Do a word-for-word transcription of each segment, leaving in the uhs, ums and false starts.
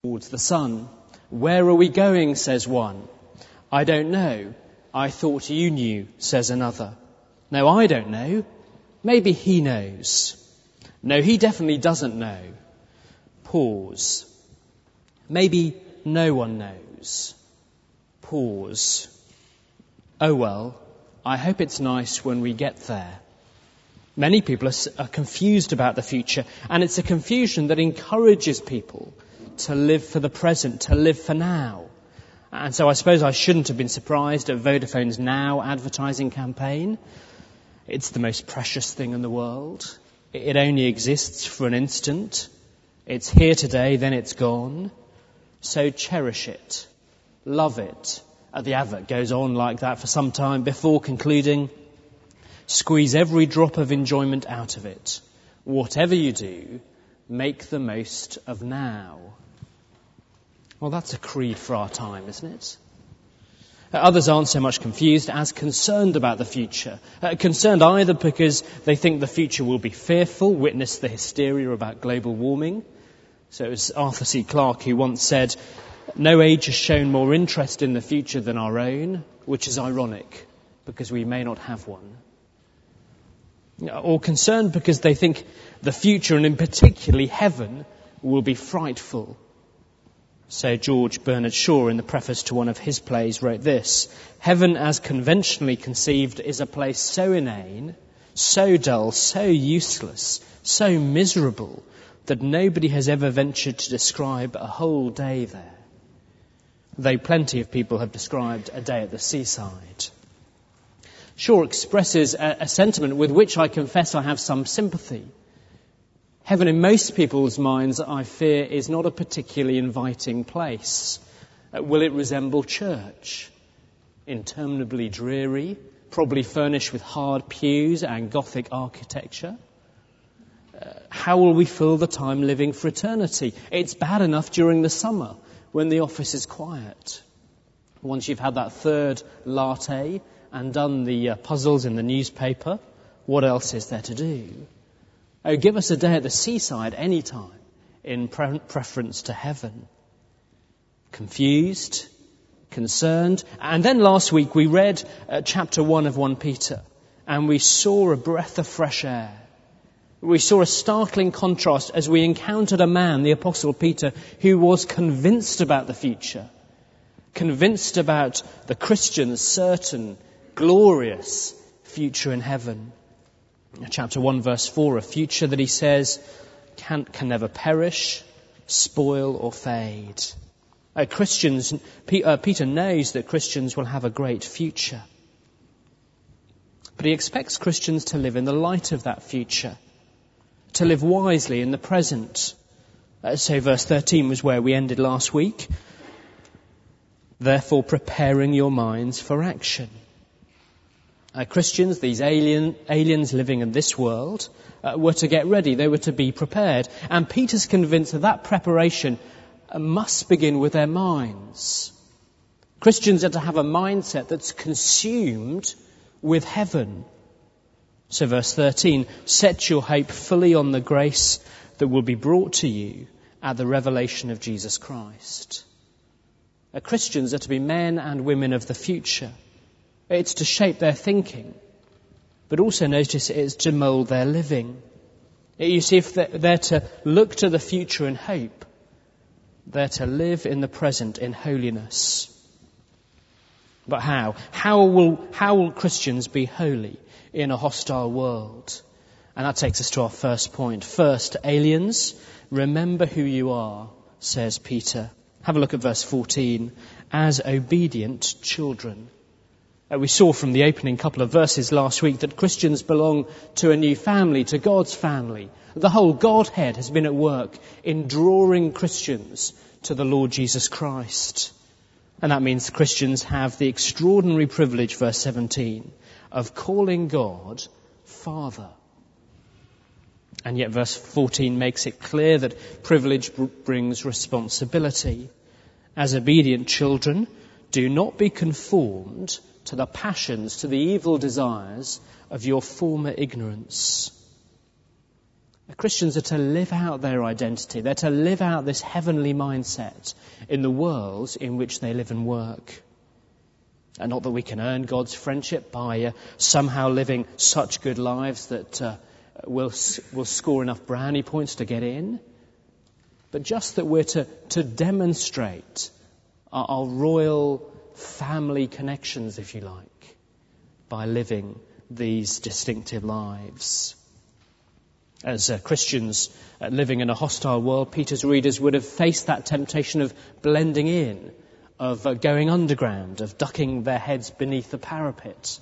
towards the sun. Where are we going, says one. I don't know. I thought you knew, says another. No, I don't know. Maybe he knows. No, he definitely doesn't know. Pause. Maybe no one knows. Pause. Oh well, I hope it's nice when we get there. Many people are, are confused about the future, and it's a confusion that encourages people to live for the present, to live for now. And so I suppose I shouldn't have been surprised at Vodafone's Now advertising campaign. It's the most precious thing in the world. It only exists for an instant. It's here today, then it's gone. So cherish it. Love it. And the advert goes on like that for some time before concluding, squeeze every drop of enjoyment out of it. Whatever you do, make the most of now. Well, that's a creed for our time, isn't it? Others aren't so much confused as concerned about the future. Uh, concerned either because they think the future will be fearful, witness the hysteria about global warming. So it was Arthur C. Clarke who once said, no age has shown more interest in the future than our own, which is ironic, because we may not have one. Or concerned because they think the future, and in particularly heaven, will be frightful. So George Bernard Shaw, in the preface to one of his plays, wrote this: heaven as conventionally conceived is a place so inane, so dull, so useless, so miserable, that nobody has ever ventured to describe a whole day there, though plenty of people have described a day at the seaside. Shaw expresses a, a sentiment with which I confess I have some sympathy. Heaven in most people's minds, I fear, is not a particularly inviting place. Uh, will it resemble church? Interminably dreary, probably furnished with hard pews and Gothic architecture? Uh, how will we fill the time living for eternity? It's bad enough during the summer when the office is quiet. Once you've had that third latte and done the uh, puzzles in the newspaper, what else is there to do? Oh, give us a day at the seaside any time, in pre- preference to heaven. Confused, concerned. And then last week we read uh, chapter one of First Peter, and we saw a breath of fresh air. We saw a startling contrast as we encountered a man, the Apostle Peter, who was convinced about the future, convinced about the Christian's certain, glorious future in heaven. Chapter one, verse four, a future that he says can, can never perish, spoil or fade. Uh, Christians, P, uh, Peter knows that Christians will have a great future. But he expects Christians to live in the light of that future, to live wisely in the present. Uh, so verse thirteen was where we ended last week. Therefore preparing your minds for action. Uh, Christians, these alien, aliens living in this world, uh, were to get ready. They were to be prepared. And Peter's convinced that that preparation uh, must begin with their minds. Christians are to have a mindset that's consumed with heaven. So verse thirteen, set your hope fully on the grace that will be brought to you at the revelation of Jesus Christ. Uh, Christians are to be men and women of the future. It's to shape their thinking, but also notice it is to mould their living. You see, if they're to look to the future in hope, they're to live in the present in holiness. But how? How will, how will Christians be holy in a hostile world? And that takes us to our first point. First, aliens, remember who you are, says Peter. Have a look at verse fourteen. As obedient children. Uh, we saw from the opening couple of verses last week that Christians belong to a new family, to God's family. The whole Godhead has been at work in drawing Christians to the Lord Jesus Christ. And that means Christians have the extraordinary privilege, verse seventeen, of calling God Father. And yet verse fourteen makes it clear that privilege br- brings responsibility. As obedient children, do not be conformed to the passions, to the evil desires of your former ignorance. Christians are to live out their identity. They're to live out this heavenly mindset in the world in which they live and work. And not that we can earn God's friendship by uh, somehow living such good lives that uh, we'll, we'll score enough brownie points to get in, but just that we're to, to demonstrate our, our royal family connections, if you like, by living these distinctive lives. As uh, Christians uh, living in a hostile world, Peter's readers would have faced that temptation of blending in, of uh, going underground, of ducking their heads beneath the parapet.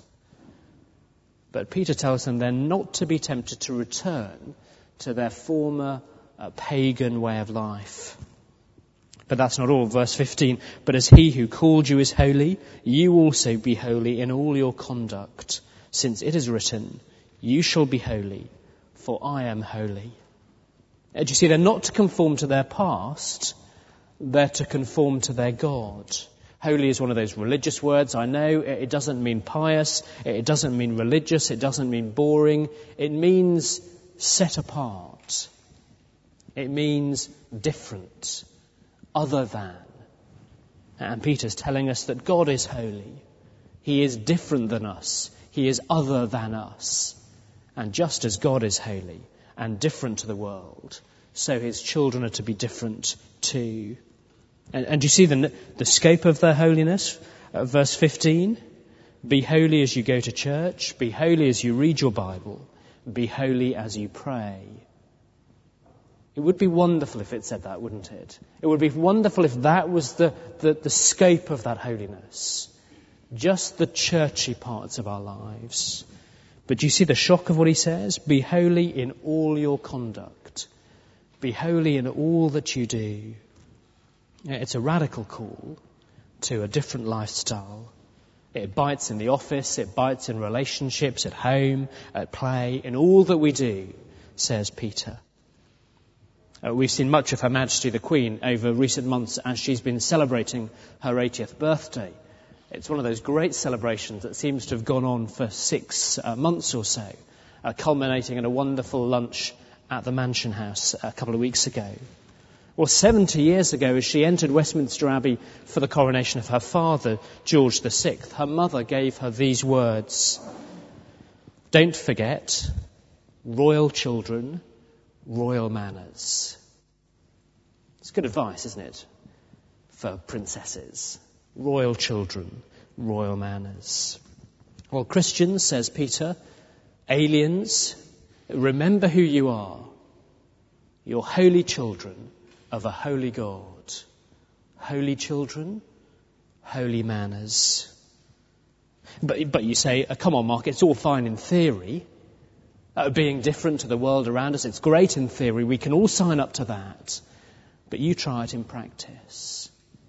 But Peter tells them they're not to be tempted to return to their former uh, pagan way of life. But that's not all. Verse fifteen, but as he who called you is holy, you also be holy in all your conduct, since it is written, you shall be holy, for I am holy. And you see, they're not to conform to their past, they're to conform to their God. Holy is one of those religious words, I know. It doesn't mean pious, it doesn't mean religious, it doesn't mean boring. It means set apart. It means different, other than. And Peter's telling us that God is holy. He is different than us. He is other than us. And just as God is holy and different to the world, so his children are to be different too. And, and do you see the, the scope of their holiness? Uh, verse fifteen, be holy as you go to church, be holy as you read your Bible, be holy as you pray. It would be wonderful if it said that, wouldn't it? It would be wonderful if that was the, the, the scope of that holiness. Just the churchy parts of our lives. But do you see the shock of what he says? Be holy in all your conduct. Be holy in all that you do. It's a radical call to a different lifestyle. It bites in the office, it bites in relationships, at home, at play, in all that we do, says Peter. Uh, we've seen much of Her Majesty the Queen over recent months as she's been celebrating her eightieth birthday. It's one of those great celebrations that seems to have gone on for six uh, months or so, uh, culminating in a wonderful lunch at the Mansion House a couple of weeks ago. Well, seventy years ago, as she entered Westminster Abbey for the coronation of her father, George the Sixth, her mother gave her these words: don't forget, royal children, royal manners. It's good advice, isn't it, for princesses? Royal children, royal manners. Well, Christians, says Peter, aliens, remember who you are. You're holy children of a holy God. Holy children, holy manners. But, but you say, oh, come on, Mark, it's all fine in theory. Uh, being different to the world around us, it's great in theory. We can all sign up to that. But you try it in practice.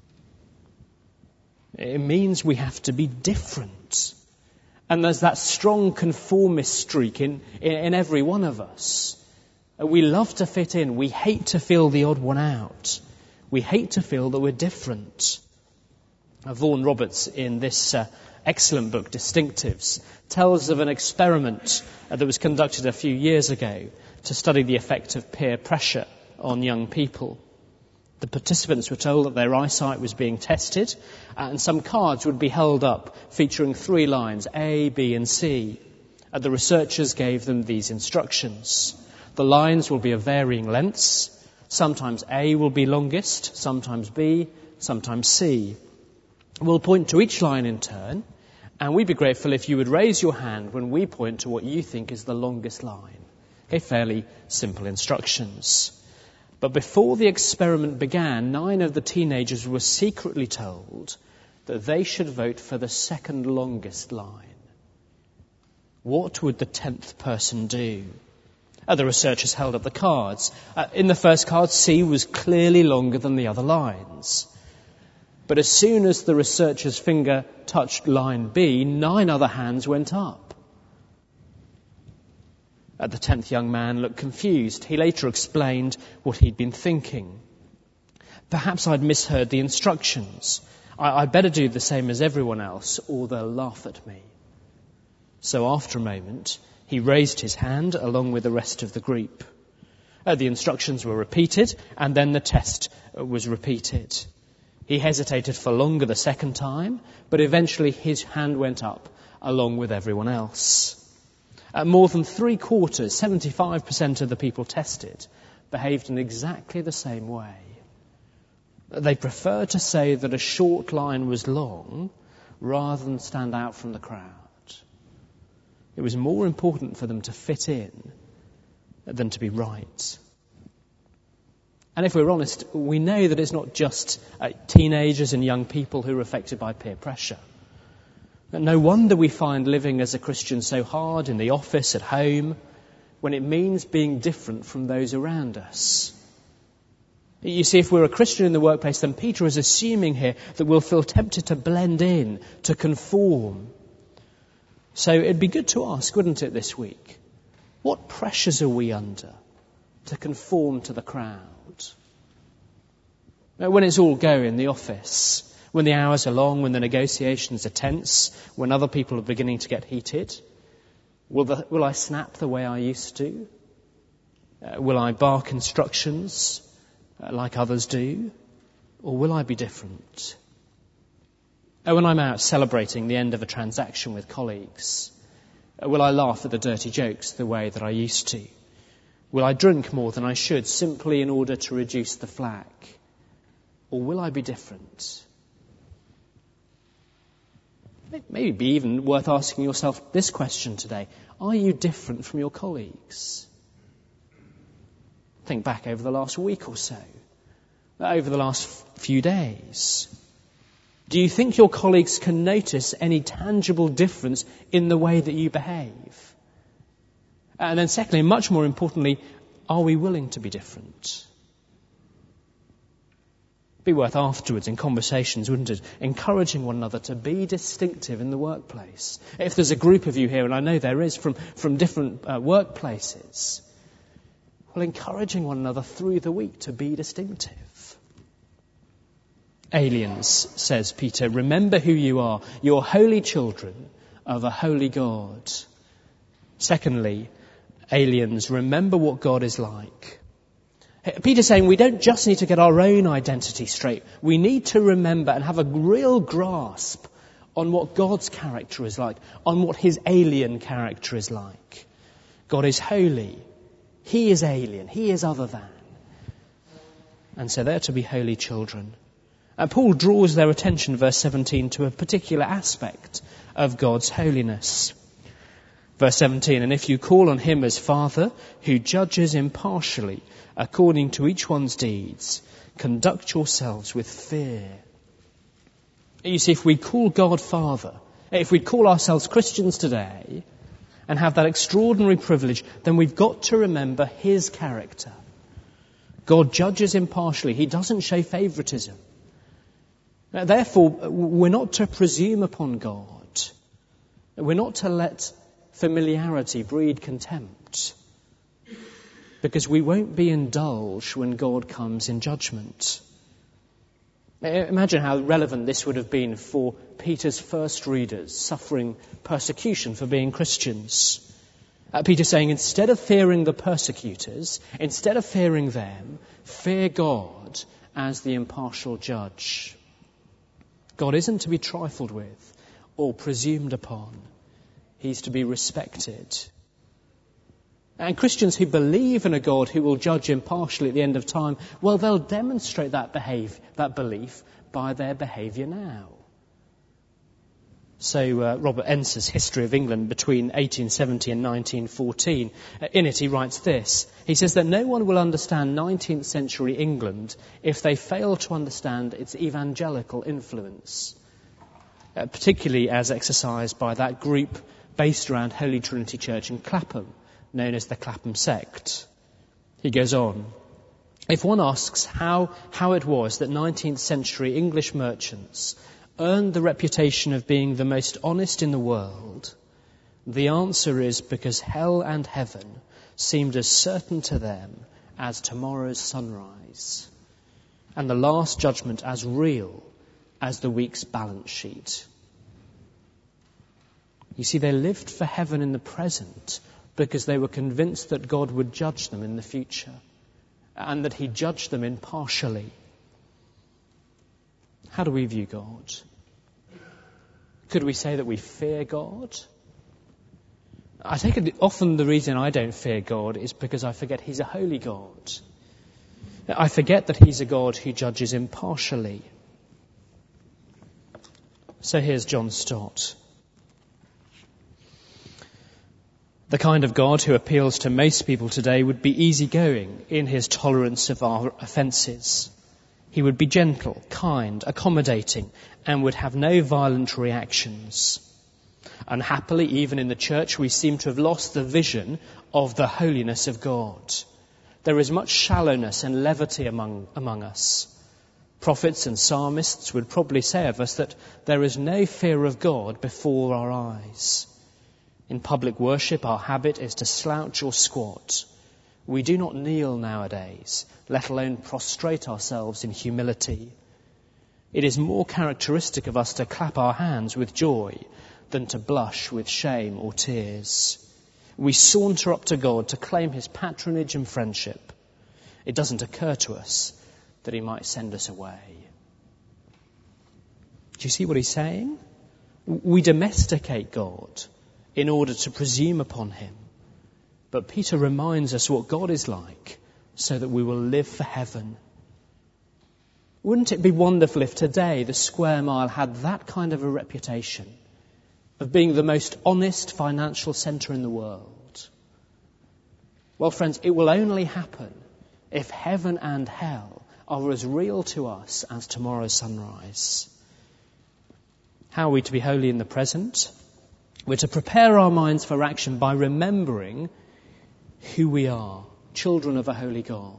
It means we have to be different. And there's that strong conformist streak in, in, in every one of us. We love to fit in. We hate to feel the odd one out. We hate to feel that we're different. Vaughan Roberts, in this uh, excellent book, Distinctives, tells of an experiment uh, that was conducted a few years ago to study the effect of peer pressure on young people. The participants were told that their eyesight was being tested, and some cards would be held up featuring three lines, A, B and C. And the researchers gave them these instructions. The lines will be of varying lengths. Sometimes A will be longest, sometimes B, sometimes C. We'll point to each line in turn, and we'd be grateful if you would raise your hand when we point to what you think is the longest line. Okay, fairly simple instructions. But before the experiment began, nine of the teenagers were secretly told that they should vote for the second longest line. What would the tenth person do? Uh, the researchers held up the cards. Uh, in the first card, C was clearly longer than the other lines. But as soon as the researcher's finger touched line B, nine other hands went up. Uh, the tenth young man looked confused. He later explained what he'd been thinking. Perhaps I'd misheard the instructions. I, I'd better do the same as everyone else, or they'll laugh at me. So after a moment, he raised his hand along with the rest of the group. Uh, the instructions were repeated, and then the test uh, was repeated. He hesitated for longer the second time, but eventually his hand went up along with everyone else. Uh, more than three quarters, seventy-five percent of the people tested, behaved in exactly the same way. They preferred to say that a short line was long rather than stand out from the crowd. It was more important for them to fit in than to be right. And if we're honest, we know that it's not just uh, teenagers and young people who are affected by peer pressure. No wonder we find living as a Christian so hard in the office, at home, when it means being different from those around us. You see, if we're a Christian in the workplace, then Peter is assuming here that we'll feel tempted to blend in, to conform. So it'd be good to ask, wouldn't it, this week, what pressures are we under to conform to the crowd? When it's all go in the office, when the hours are long, when the negotiations are tense, when other people are beginning to get heated, will, the, will I snap the way I used to? Uh, will I bark instructions uh, like others do? Or will I be different? Uh, when I'm out celebrating the end of a transaction with colleagues, uh, will I laugh at the dirty jokes the way that I used to? Will I drink more than I should simply in order to reduce the flack? Or will I be different? Maybe be even worth asking yourself this question today. Are you different from your colleagues? Think back over the last week or so, over the last few days. Do you think your colleagues can notice any tangible difference in the way that you behave? And then secondly, much more importantly, are we willing to be different? Be worth afterwards in conversations, wouldn't it? Encouraging one another to be distinctive in the workplace. If there's a group of you here, and I know there is from, from different uh, workplaces, well, encouraging one another through the week to be distinctive. Aliens, says Peter, remember who you are. You're holy children of a holy God. Secondly, aliens, remember what God is like. Peter's saying we don't just need to get our own identity straight. We need to remember and have a real grasp on what God's character is like, on what his alien character is like. God is holy. He is alien. He is other than. And so they're to be holy children. And Paul draws their attention, verse seventeen, to a particular aspect of God's holiness. Verse seventeen, and if you call on him as Father, who judges impartially according to each one's deeds, conduct yourselves with fear. You see, if we call God Father, if we call ourselves Christians today and have that extraordinary privilege, then we've got to remember his character. God judges impartially. He doesn't show favoritism. Therefore, we're not to presume upon God. We're not to let familiarity breed contempt, because we won't be indulged when God comes in judgment. Imagine how relevant this would have been for Peter's first readers suffering persecution for being Christians. Uh, Peter saying, instead of fearing the persecutors, instead of fearing them, fear God as the impartial judge. God isn't to be trifled with or presumed upon. He's to be respected. And Christians who believe in a God who will judge impartially at the end of time, well, they'll demonstrate that behave, that belief by their behaviour now. So uh, Robert Enser's History of England between eighteen seventy and nineteen fourteen, uh, in it he writes this. He says that no one will understand nineteenth century England if they fail to understand its evangelical influence, uh, particularly as exercised by that group based around Holy Trinity Church in Clapham, known as the Clapham sect. He goes on, if one asks how, how it was that nineteenth century English merchants earned the reputation of being the most honest in the world, the answer is because hell and heaven seemed as certain to them as tomorrow's sunrise, and the last judgment as real as the week's balance sheet. You see, they lived for heaven in the present because they were convinced that God would judge them in the future. and that he judged them impartially. How do we view God? Could we say that we fear God? I take it often the reason I don't fear God is because I forget he's a holy God. I forget that he's a God who judges impartially. So here's John Stott. The kind of God who appeals to most people today would be easygoing in his tolerance of our offences. He would be gentle, kind, accommodating, and would have no violent reactions. Unhappily, even in the church, we seem to have lost the vision of the holiness of God. There is much shallowness and levity among, among us. Prophets and psalmists would probably say of us that there is no fear of God before our eyes. In public worship, our habit is to slouch or squat. We do not kneel nowadays, let alone prostrate ourselves in humility. It is more characteristic of us to clap our hands with joy than to blush with shame or tears. We saunter up to God to claim his patronage and friendship. It doesn't occur to us that he might send us away. Do you see what he's saying? We domesticate God in order to presume upon him. But Peter reminds us what God is like so that we will live for heaven. Wouldn't it be wonderful if today the Square Mile had that kind of a reputation of being the most honest financial centre in the world? Well, friends, it will only happen if heaven and hell are as real to us as tomorrow's sunrise. How are we to be holy in the present? We're to prepare our minds for action by remembering who we are, children of a holy God.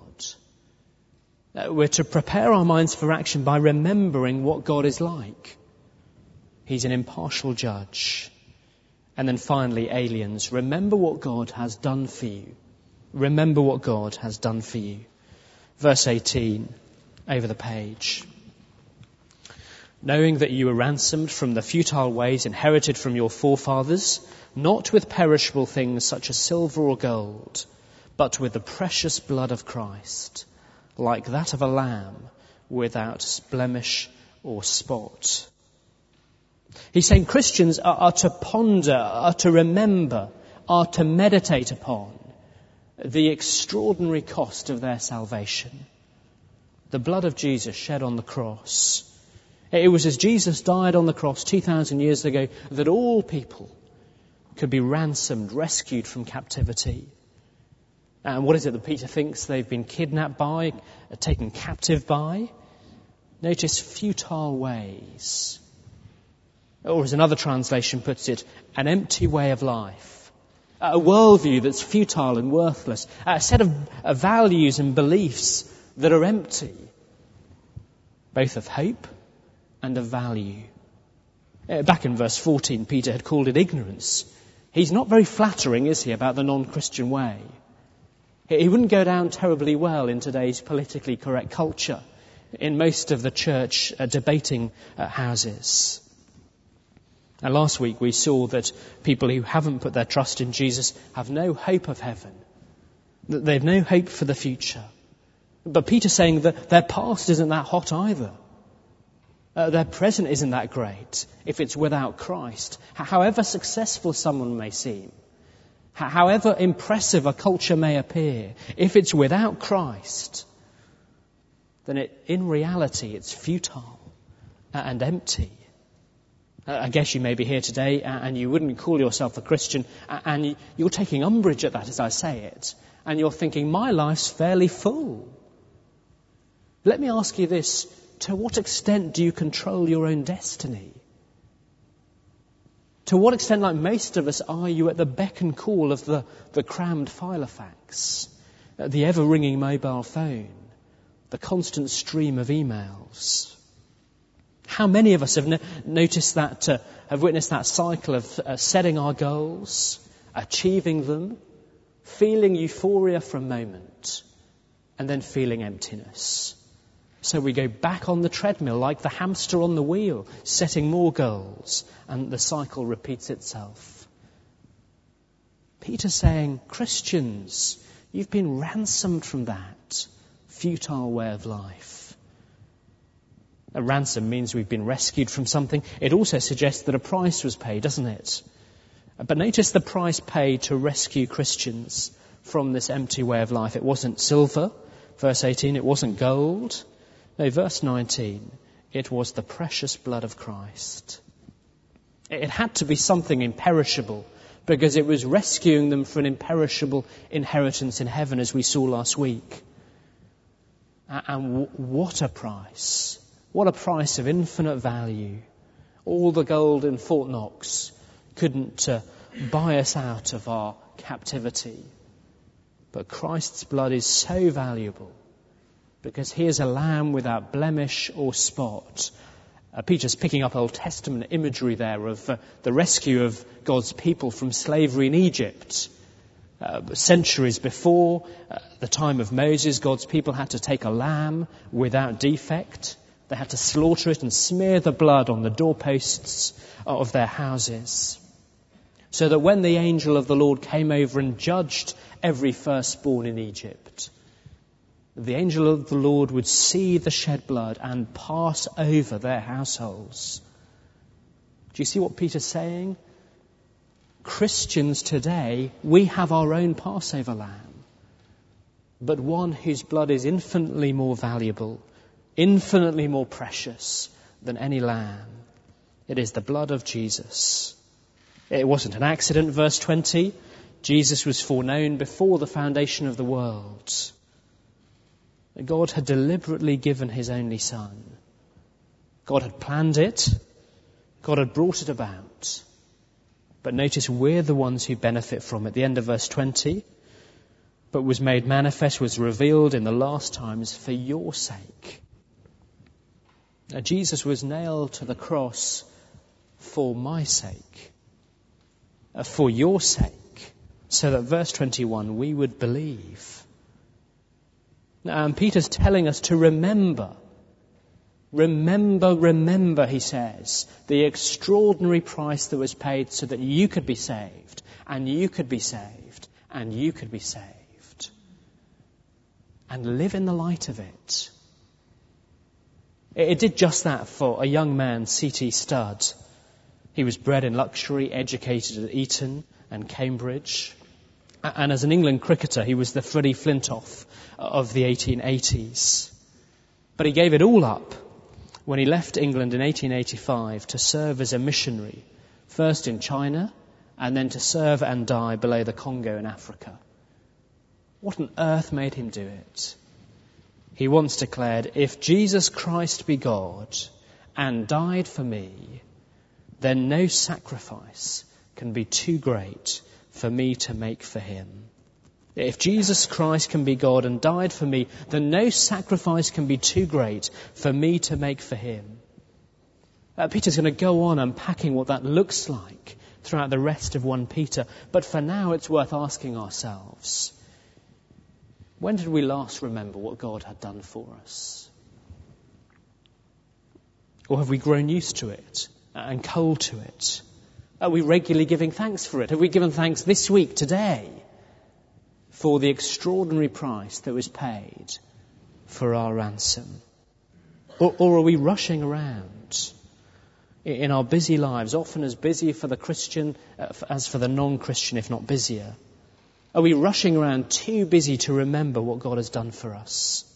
We're to prepare our minds for action by remembering what God is like. He's an impartial judge. And then finally, aliens, remember what God has done for you. Remember what God has done for you. Verse eighteen, over the page. Knowing that you were ransomed from the futile ways inherited from your forefathers, not with perishable things such as silver or gold, but with the precious blood of Christ, like that of a lamb without blemish or spot. He's saying Christians are, are to ponder, are to remember, are to meditate upon the extraordinary cost of their salvation. The blood of Jesus shed on the cross. It was as Jesus died on the cross two thousand years ago that all people could be ransomed, rescued from captivity. And what is it that Peter thinks they've been kidnapped by, taken captive by? Notice futile ways. Or as another translation puts it, an empty way of life. A worldview that's futile and worthless. A set of values and beliefs that are empty, both of hope and of value. Back in verse fourteen, Peter had called it ignorance. He's not very flattering, is he, about the non-Christian way? He wouldn't go down terribly well in today's politically correct culture, in most of the church uh, debating uh, houses. And last week we saw that people who haven't put their trust in Jesus have no hope of heaven. That they've no hope for the future. But Peter's saying that their past isn't that hot either. Uh, their present isn't that great if it's without Christ. H- however successful someone may seem, h- however impressive a culture may appear, if it's without Christ, then it, in reality it's futile and empty. Uh, I guess you may be here today and you wouldn't call yourself a Christian, and you're taking umbrage at that as I say it, and you're thinking, my life's fairly full. Let me ask you this. To what extent do you control your own destiny? To what extent, like most of us, are you at the beck and call of the, the crammed filofax, the ever-ringing mobile phone, the constant stream of emails? How many of us have no- noticed that, uh, have witnessed that cycle of uh, setting our goals, achieving them, feeling euphoria for a moment, and then feeling emptiness? So we go back on the treadmill like the hamster on the wheel, setting more goals, and the cycle repeats itself. Peter's saying, Christians, you've been ransomed from that. futile way of life. A ransom means we've been rescued from something. It also suggests that a price was paid, doesn't it? But notice the price paid to rescue Christians from this empty way of life. It wasn't silver, verse eighteen. It wasn't gold. No, verse nineteen. It was the precious blood of Christ. It had to be something imperishable, because it was rescuing them for an imperishable inheritance in heaven, as we saw last week. And what a price. What a price of infinite value. All the gold in Fort Knox couldn't uh, buy us out of our captivity. But Christ's blood is so valuable because he is a lamb without blemish or spot. Uh, Peter's picking up Old Testament imagery there of uh, the rescue of God's people from slavery in Egypt. Uh, centuries before uh, the time of Moses, God's people had to take a lamb without defect. They had to slaughter it and smear the blood on the doorposts of their houses, so that when the angel of the Lord came over and judged every firstborn in Egypt, the angel of the Lord would see the shed blood and pass over their households. Do you see what Peter's saying? Christians today, we have our own Passover lamb, but one whose blood is infinitely more valuable, infinitely more precious than any lamb. It is the blood of Jesus. It wasn't an accident, verse twenty. Jesus was foreknown before the foundation of the world. God had deliberately given his only Son. God had planned it. God had brought it about. But notice we're the ones who benefit from it. The end of verse twenty. But was made manifest, was revealed in the last times for your sake. Now, Jesus was nailed to the cross for my sake. Uh, for your sake. So that verse twenty-one, we would believe. Now, and Peter's telling us to remember. Remember, remember, he says, the extraordinary price that was paid so that you could be saved, and you could be saved, and you could be saved. And live in the light of it. It did just that for a young man, C T Studd. He was bred in luxury, educated at Eton and Cambridge. And as an England cricketer, he was the Freddie Flintoff of the eighteen eighties. But he gave it all up when he left England in eighteen eighty-five to serve as a missionary, first in China and then to serve and die below the Congo in Africa. What on earth made him do it? He once declared, if Jesus Christ be God and died for me, then no sacrifice can be too great for me to make for him. If Jesus Christ can be God and died for me, then no sacrifice can be too great for me to make for him. Uh, Peter's going to go on unpacking what that looks like throughout the rest of First Peter. But for now, it's worth asking ourselves, when did we last remember what God had done for us? Or have we grown used to it and cold to it? Are we regularly giving thanks for it? Have we given thanks this week, today, for the extraordinary price that was paid for our ransom? Or, or are we rushing around in our busy lives, often as busy for the Christian as for the non-Christian, if not busier? Are we rushing around too busy to remember what God has done for us?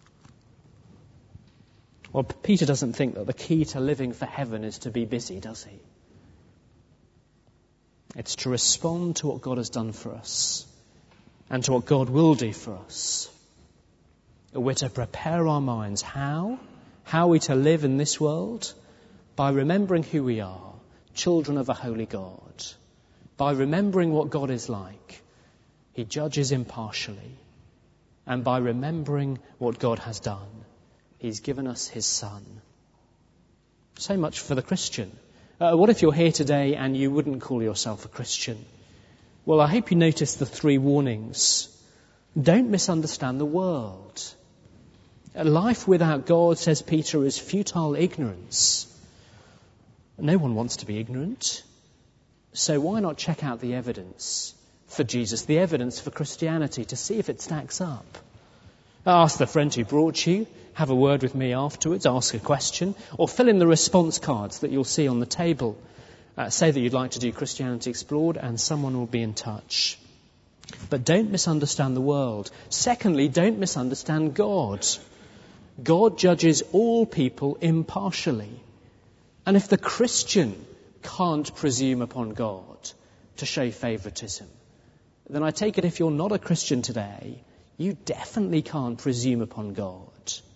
Well, Peter doesn't think that the key to living for heaven is to be busy, does he? It's to respond to what God has done for us and to what God will do for us. We're to prepare our minds. How? How are we to live in this world? By remembering who we are, children of a holy God. By remembering what God is like. He judges impartially. And by remembering what God has done, he's given us his Son. So much for the Christian. Uh, what if you're here today and you wouldn't call yourself a Christian? Well, I hope you noticed the three warnings. Don't misunderstand the world. A life without God, says Peter, is futile ignorance. No one wants to be ignorant. So why not check out the evidence for Jesus, the evidence for Christianity, to see if it stacks up? Ask the friend who brought you, have a word with me afterwards, ask a question, or fill in the response cards that you'll see on the table. Uh, say that you'd like to do Christianity Explored and someone will be in touch. But don't misunderstand the world. Secondly, don't misunderstand God. God judges all people impartially. And if the Christian can't presume upon God to show favouritism, then I take it if you're not a Christian today, you definitely can't presume upon God.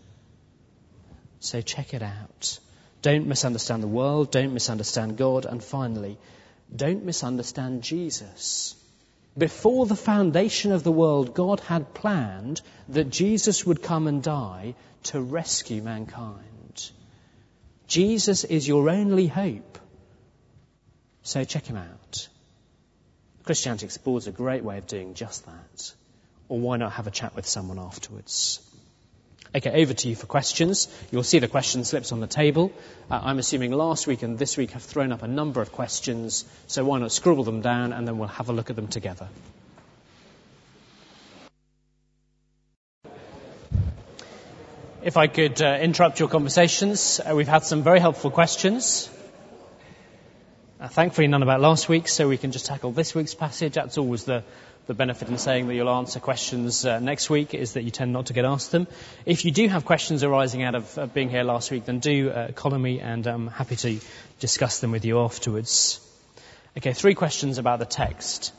So check it out. Don't misunderstand the world, don't misunderstand God, and finally, don't misunderstand Jesus. Before the foundation of the world, God had planned that Jesus would come and die to rescue mankind. Jesus is your only hope. So check him out. Christianity Explored is a great way of doing just that. Or why not have a chat with someone afterwards? Okay, over to you for questions. You'll see the question slips on the table. Uh, I'm assuming last week and this week have thrown up a number of questions, so why not scribble them down and then we'll have a look at them together. If I could uh, interrupt your conversations, uh, we've had some very helpful questions. Uh, thankfully none about last week, so we can just tackle this week's passage. That's always the The benefit in saying that you'll answer questions uh, next week is that you tend not to get asked them. If you do have questions arising out of uh, being here last week, then do uh, call me and I'm happy to discuss them with you afterwards. Okay, three questions about the text.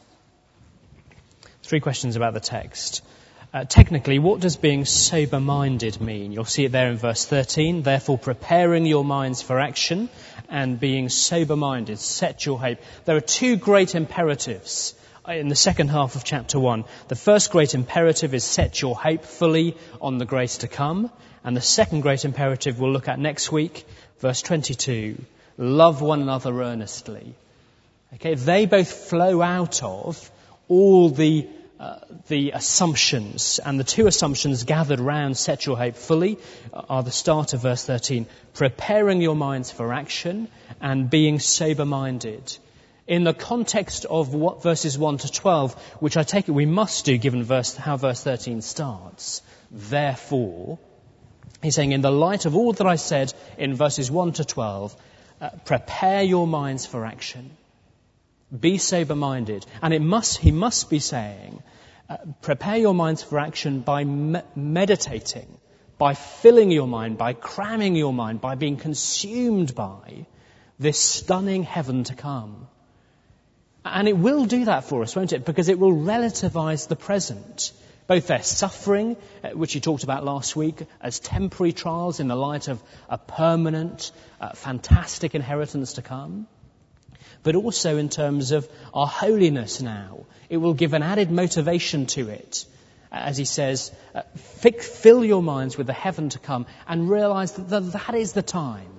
Three questions about the text. Uh, technically, what does being sober-minded mean? You'll see it there in verse thirteen. Therefore, preparing your minds for action and being sober-minded, set your hope. There are two great imperatives in the second half of chapter one. The first great imperative is set your hope fully on the grace to come. And the second great imperative we'll look at next week, verse twenty-two, love one another earnestly. Okay, they both flow out of all the uh, the assumptions, and the two assumptions gathered round set your hope fully are the start of verse thirteen, preparing your minds for action and being sober-minded. In the context of what verses one to twelve, which I take it we must do given verse, how verse thirteen starts, therefore, he's saying in the light of all that I said in verses one to twelve, uh, prepare your minds for action. Be sober-minded. And it must, he must be saying, uh, prepare your minds for action by me- meditating, by filling your mind, by cramming your mind, by being consumed by this stunning heaven to come. And it will do that for us, won't it? Because it will relativize the present. Both their suffering, which he talked about last week, as temporary trials in the light of a permanent, uh, fantastic inheritance to come. But also in terms of our holiness now. It will give an added motivation to it. As he says, uh, fill your minds with the heaven to come and realize that that is the time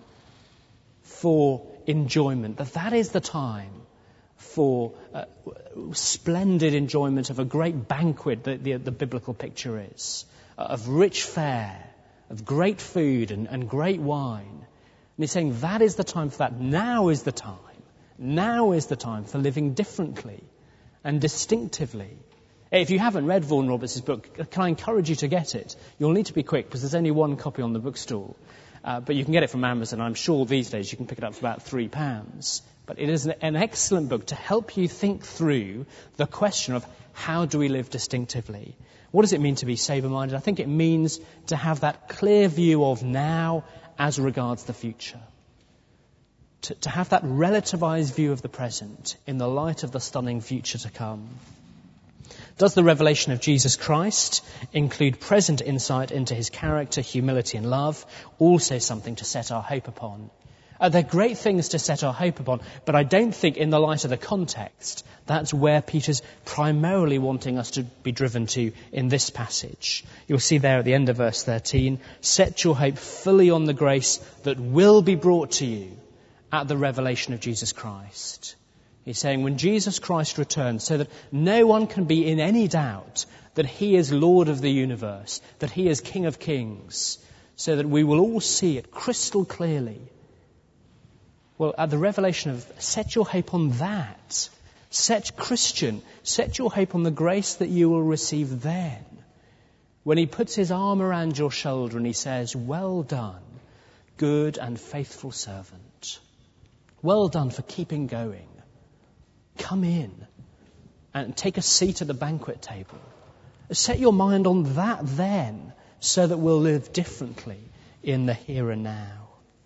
for enjoyment, that that is the time for uh, splendid enjoyment of a great banquet that the, the biblical picture is, uh, of rich fare, of great food and, and great wine. And he's saying that is the time for that. Now is the time. Now is the time for living differently and distinctively. If you haven't read Vaughan Roberts' book, can I encourage you to get it? You'll need to be quick because there's only one copy on the bookstall. Uh, but you can get it from Amazon. I'm sure these days you can pick it up for about three pounds. But it is an, an excellent book to help you think through the question of how do we live distinctively? What does it mean to be sober-minded? I think it means to have that clear view of now as regards the future. To, to have that relativized view of the present in the light of the stunning future to come. Does the revelation of Jesus Christ include present insight into his character, humility and love? Also something to set our hope upon. Uh, they're great things to set our hope upon, but I don't think in the light of the context, that's where Peter's primarily wanting us to be driven to in this passage. You'll see there at the end of verse thirteen, set your hope fully on the grace that will be brought to you at the revelation of Jesus Christ. He's saying when Jesus Christ returns, so that no one can be in any doubt that he is Lord of the universe, that he is King of kings, so that we will all see it crystal clearly. Well, at the revelation of, set your hope on that. Set, Christian, set your hope on the grace that you will receive then. when he puts his arm around your shoulder and he says, "Well done, good and faithful servant. Well done for keeping going. Come in and take a seat at the banquet table." Set your mind on that then, so that we'll live differently in the here and now.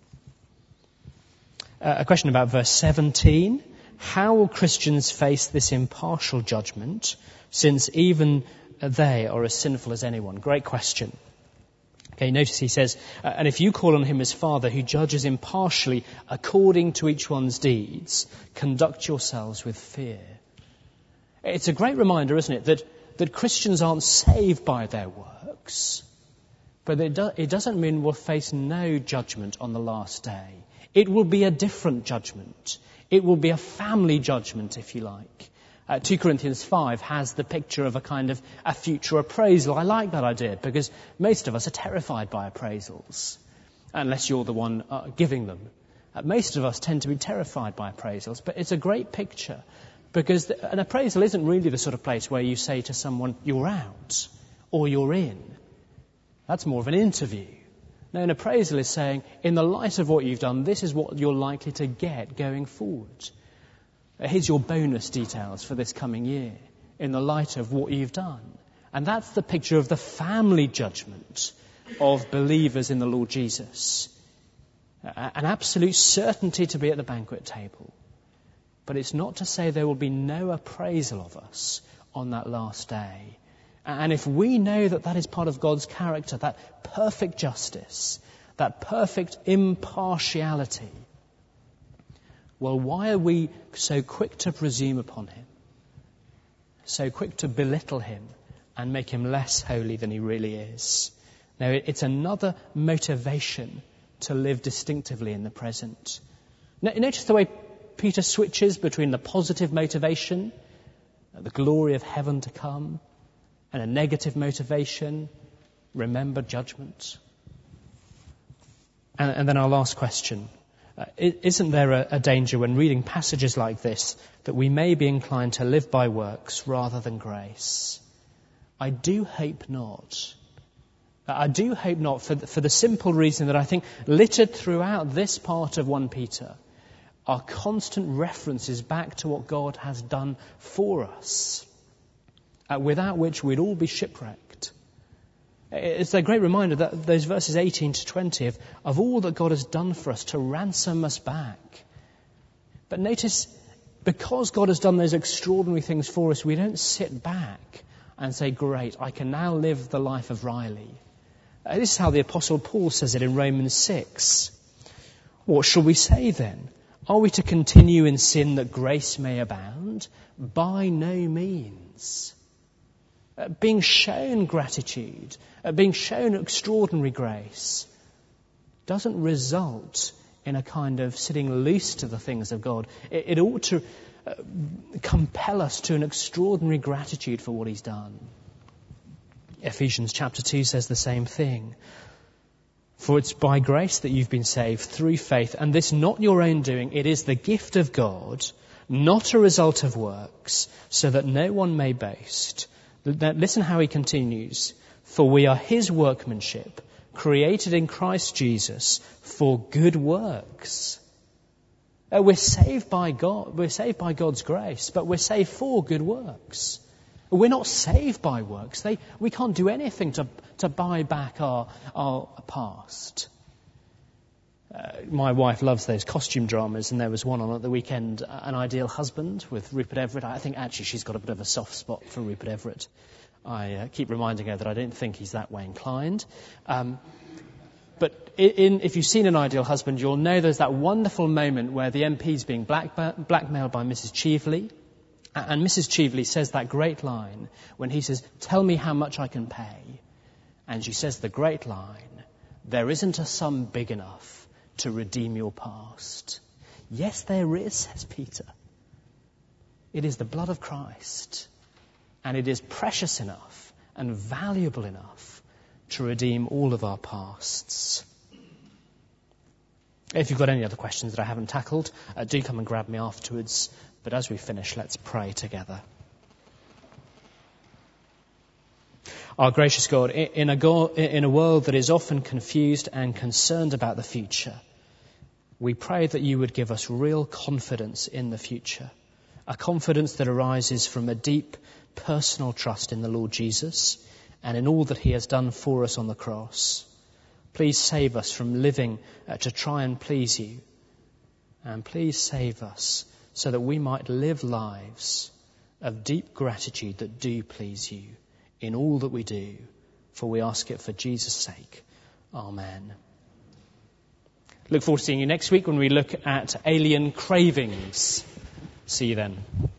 Uh, a question about verse seventeen. How will Christians face this impartial judgment, since even they are as sinful as anyone? Great question. Okay, notice he says, uh, and if you call on him as Father, who judges impartially according to each one's deeds, conduct yourselves with fear. It's a great reminder, isn't it, that, that Christians aren't saved by their works. But it, do, it doesn't mean we'll face no judgment on the last day. It will be a different judgment. It will be a family judgment, if you like. Uh, Second Corinthians five has the picture of a kind of a future appraisal. I like that idea because most of us are terrified by appraisals, unless you're the one uh, giving them. Uh, most of us tend to be terrified by appraisals, but it's a great picture because the, an appraisal isn't really the sort of place where you say to someone, "You're out," or "You're in." That's more of an interview. No, an appraisal is saying, in the light of what you've done, this is what you're likely to get going forward. Here's your bonus details for this coming year in the light of what you've done. And that's the picture of the family judgment of believers in the Lord Jesus. An absolute certainty to be at the banquet table. But it's not to say there will be no appraisal of us on that last day. And if we know that that is part of God's character, that perfect justice, that perfect impartiality, well, why are we so quick to presume upon him? So quick to belittle him and make him less holy than he really is? Now, it's another motivation to live distinctively in the present. Notice the way Peter switches between the positive motivation, the glory of heaven to come, and a negative motivation, remember judgment. And, and then our last question. Uh, isn't there a, a danger when reading passages like this that we may be inclined to live by works rather than grace? I do hope not. I do hope not for the, for the simple reason that I think littered throughout this part of First Peter are constant references back to what God has done for us, uh, without which we'd all be shipwrecked. It's a great reminder that those verses eighteen to twenty of, of all that God has done for us to ransom us back. But notice, because God has done those extraordinary things for us, we don't sit back and say, "Great, I can now live the life of Riley." Uh, this is how the Apostle Paul says it in Romans six. What shall we say then? Are we to continue in sin that grace may abound? By no means. Uh, being shown gratitude, uh, being shown extraordinary grace, doesn't result in a kind of sitting loose to the things of God. It, it ought to uh, compel us to an extraordinary gratitude for what he's done. Ephesians chapter two says the same thing. For it's by grace that you've been saved through faith, and this not your own doing, it is the gift of God, not a result of works, so that no one may boast. Listen how he continues. For we are his workmanship, created in Christ Jesus for good works. Uh, we're saved by God. We're saved by God's grace, but we're saved for good works. We're not saved by works. They, we can't do anything to, to buy back our, our past. Uh, my wife loves those costume dramas, and there was one on at the weekend, uh, An Ideal Husband with Rupert Everett. I think actually she's got a bit of a soft spot for Rupert Everett. I uh, keep reminding her that I don't think he's that way inclined. Um, but in, in, if you've seen An Ideal Husband, you'll know there's that wonderful moment where the M P's being black, blackmailed by Missus Cheveley. And Missus Cheveley says that great line when he says, "Tell me how much I can pay." And she says the great line, "There isn't a sum big enough to redeem your past." Yes, there is, says Peter. It is the blood of Christ. And it is precious enough and valuable enough to redeem all of our pasts. If you've got any other questions that I haven't tackled, uh, do come and grab me afterwards. But as we finish, let's pray together. Our gracious God, in a, go- in a world that is often confused and concerned about the future, we pray that you would give us real confidence in the future, a confidence that arises from a deep personal trust in the Lord Jesus and in all that he has done for us on the cross. Please save us from living uh, to try and please you. And please save us so that we might live lives of deep gratitude that do please you in all that we do. For we ask it for Jesus' sake. Amen. Look forward to seeing you next week when we look at alien cravings. See you then.